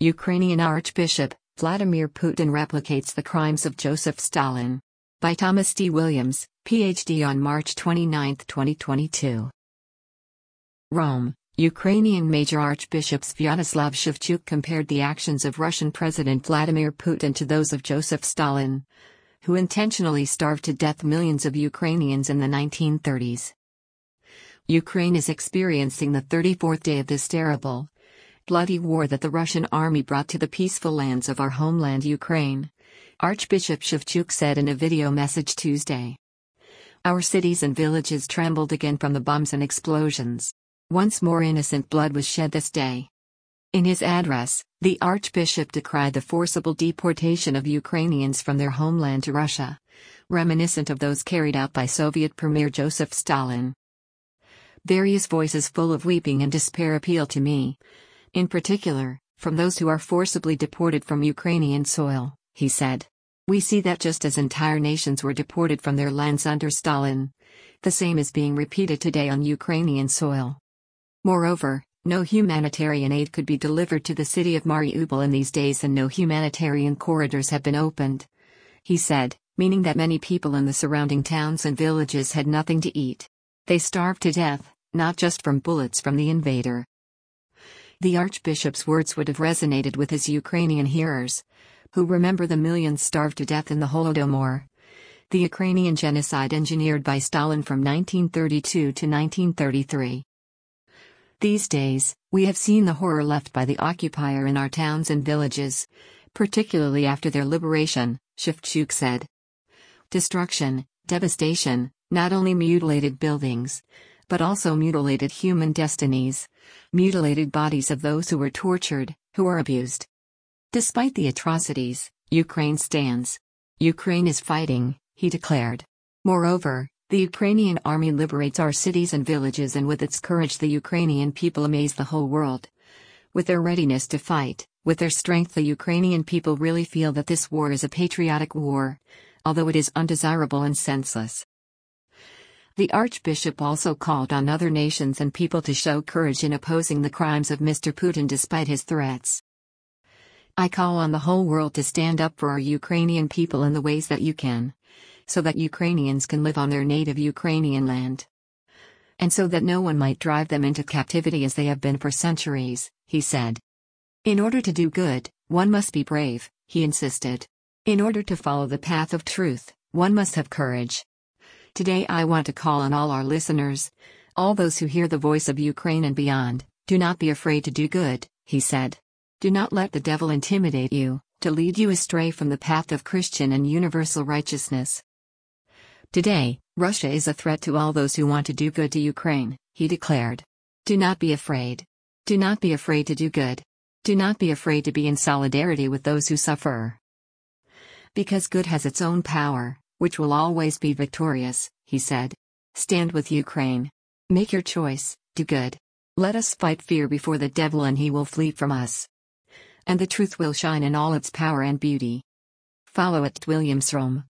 Ukrainian Archbishop Vladimir Putin replicates the crimes of Joseph Stalin. By Thomas D. Williams, Ph.D. on March 29, 2022. Rome, Ukrainian Major Archbishop Sviatoslav Shevchuk compared the actions of Russian President Vladimir Putin to those of Joseph Stalin, who intentionally starved to death millions of Ukrainians in the 1930s. Ukraine is experiencing the 34th day of this terrible, bloody war that the Russian army brought to the peaceful lands of our homeland Ukraine, Archbishop Shevchuk said in a video message Tuesday. Our cities and villages trembled again from the bombs and explosions. Once more innocent blood was shed this day. In his address, the Archbishop decried the forcible deportation of Ukrainians from their homeland to Russia, reminiscent of those carried out by Soviet Premier Joseph Stalin. Various voices full of weeping and despair appeal to me, in particular, from those who are forcibly deported from Ukrainian soil, he said. We see that just as entire nations were deported from their lands under Stalin, the same is being repeated today on Ukrainian soil. Moreover, no humanitarian aid could be delivered to the city of Mariupol in these days and no humanitarian corridors have been opened, he said, meaning that many people in the surrounding towns and villages had nothing to eat. They starved to death, not just from bullets from the invader. The Archbishop's words would have resonated with his Ukrainian hearers, who remember the millions starved to death in the Holodomor, the Ukrainian genocide engineered by Stalin from 1932 to 1933. These days, we have seen the horror left by the occupier in our towns and villages, particularly after their liberation, Shevchuk said. Destruction, devastation, not only mutilated buildings, but also mutilated human destinies, mutilated bodies of those who were tortured, who were abused. Despite the atrocities, Ukraine stands. Ukraine is fighting, he declared. Moreover, the Ukrainian army liberates our cities and villages, and with its courage the Ukrainian people amaze the whole world. With their readiness to fight, with their strength, the Ukrainian people really feel that this war is a patriotic war, although it is undesirable and senseless. The Archbishop also called on other nations and people to show courage in opposing the crimes of Mr. Putin despite his threats. I call on the whole world to stand up for our Ukrainian people in the ways that you can, so that Ukrainians can live on their native Ukrainian land. And so that no one might drive them into captivity as they have been for centuries, he said. In order to do good, one must be brave, he insisted. In order to follow the path of truth, one must have courage. Today I want to call on all our listeners, all those who hear the voice of Ukraine and beyond, do not be afraid to do good, he said. Do not let the devil intimidate you, to lead you astray from the path of Christian and universal righteousness. Today, Russia is a threat to all those who want to do good to Ukraine, he declared. Do not be afraid. Do not be afraid to do good. Do not be afraid to be in solidarity with those who suffer. Because good has its own power, which will always be victorious, he said. Stand with Ukraine. Make your choice, do good. Let us fight fear before the devil and he will flee from us. And the truth will shine in all its power and beauty. Follow at Williams Rome.